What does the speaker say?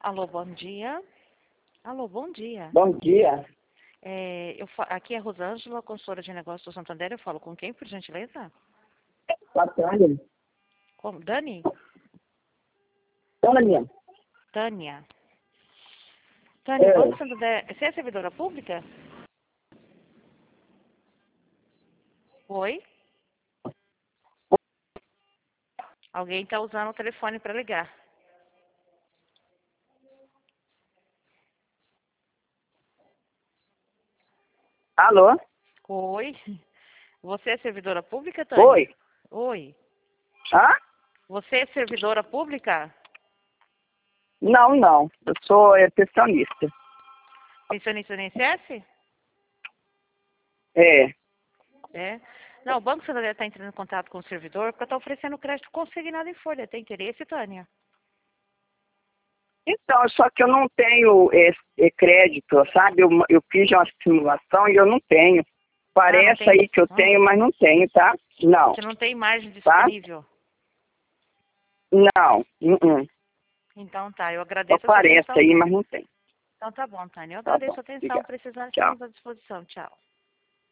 Alô, bom dia. Alô, bom dia. Bom dia. Aqui é Rosângela, consultora de negócios do Santander. Eu falo com quem, por gentileza? Tânia. Com Dani? Tânia. Tânia. Tânia, É. Banco Santander. Você é servidora pública? Oi? Alguém está usando o telefone para ligar. Alô? Oi? Você é servidora pública, Tânia? Oi. Oi. Hã? Você é servidora pública? Não. Eu sou pensionista. Pensionista do INSS? É. É. Não, o Banco Santander está entrando em contato com o servidor para estar oferecendo crédito consignado em folha. Tem interesse, Tânia? Então, só que eu não tenho crédito, sabe? Eu fiz uma simulação e eu não tenho. Não Parece tem. aí que eu tenho, mas não tenho, tá? Não. Você não tem margem Tá? disponível? Não. Então tá, eu Só agradeço a sua parece atenção. aí, mas não tem. Então tá bom, Tânia. Eu Tá agradeço bom. a atenção. Obrigado. Precisar, Tchau. estamos à disposição. Tchau.